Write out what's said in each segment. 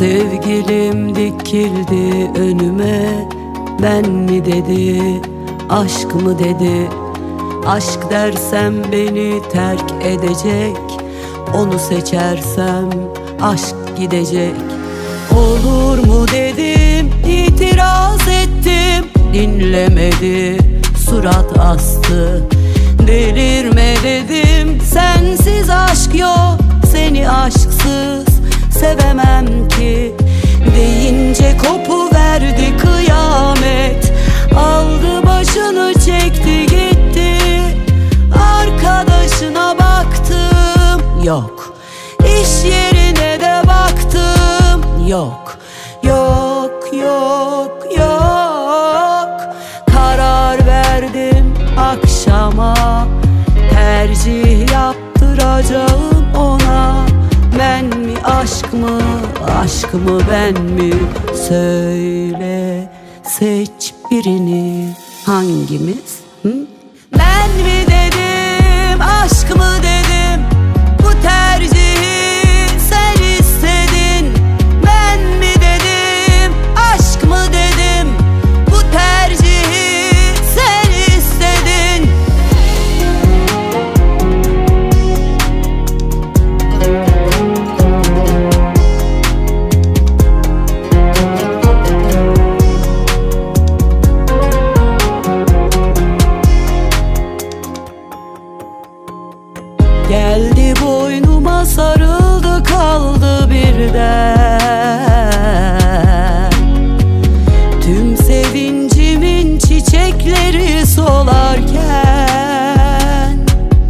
Sevgilim dikildi önüme, ben mi dedi, aşk mı dedi? Aşk dersem beni terk edecek, onu seçersem aşk gidecek. Olur mu dedim, itiraz ettim, dinlemedi, surat astı. Delirme dedim, sensiz aşk yok, seni aşksız sevemem ki. Deyince kopuverdi kıyamet, aldı başını çekti gitti. Arkadaşına baktım, yok. İş yerine de baktım, yok. Yok, yok, yok. Karar verdim akşama, tercih yaptıracağım ona. Ben mi aşk mı, aşk mı ben mi? Söyle, seç birini, hangimiz? Ben mi dedim, aşk mı dedim? Bu tercihi sen istedin. Ben mi dedim, aşk mı dedim? Bu tercihi sen istedin. Geldi boynuma sarıldı kaldı birden. Tüm sevincimin çiçekleri solarken,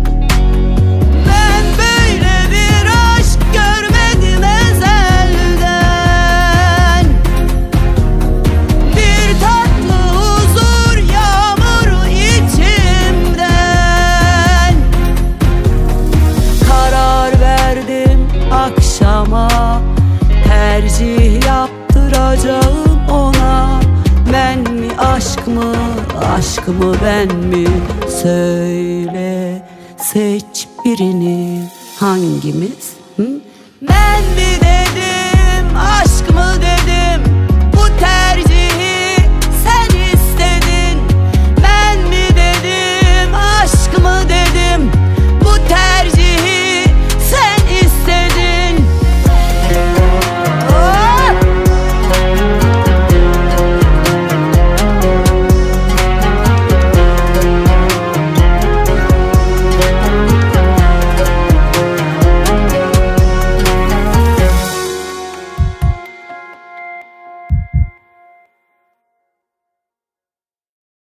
ben böyle bir aşk görmedim ezelden. Bir tatlı huzur yağmuru içimden. Karar verdim akşama, tercih yaptıracağım ona. Ben mi aşk mı, aşk mı ben mi? Söyle, seç birini, hangimiz? Ben mi de